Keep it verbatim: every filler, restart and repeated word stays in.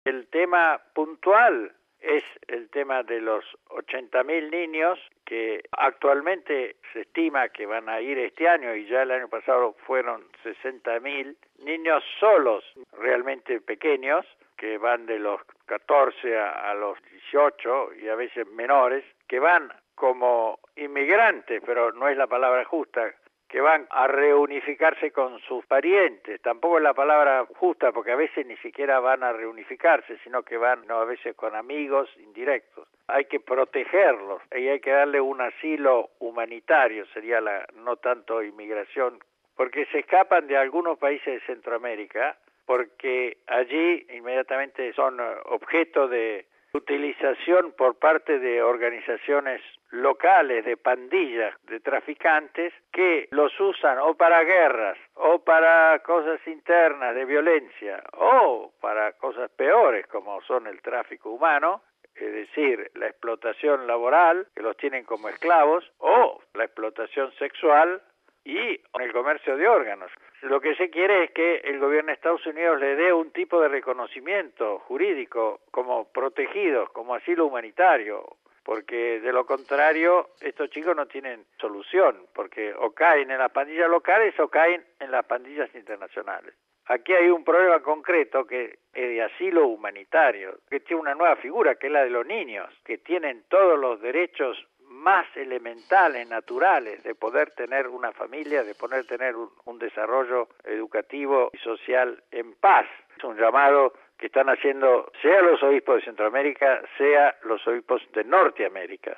El tema puntual es el tema de los ochenta mil niños que actualmente se estima que van a ir este año y ya el año pasado fueron sesenta mil niños solos, realmente pequeños, que van de los catorce a, a los dieciocho y a veces menores, que van como inmigrantes, pero no es la palabra justa, que van a reunificarse con sus parientes. Tampoco es la palabra justa, porque a veces ni siquiera van a reunificarse, sino que van no, a veces con amigos indirectos. Hay que protegerlos y hay que darle un asilo humanitario, sería la no tanto inmigración, porque se escapan de algunos países de Centroamérica, porque allí inmediatamente son objeto de utilización por parte de organizaciones locales, de pandillas, de traficantes, que los usan o para guerras, o para cosas internas de violencia, o para cosas peores como son el tráfico humano, es decir, la explotación laboral, que los tienen como esclavos, o la explotación sexual y el comercio de órganos. Lo que se quiere es que el gobierno de Estados Unidos le dé un tipo de reconocimiento jurídico como protegidos, como asilo humanitario, porque de lo contrario estos chicos no tienen solución, porque o caen en las pandillas locales o caen en las pandillas internacionales. Aquí hay un problema concreto que es de asilo humanitario, que tiene una nueva figura, que es la de los niños, que tienen todos los derechos más elementales, naturales, de poder tener una familia, de poder tener un, un desarrollo educativo y social en paz. Es un llamado que están haciendo sea los obispos de Centroamérica, sea los obispos de Norteamérica.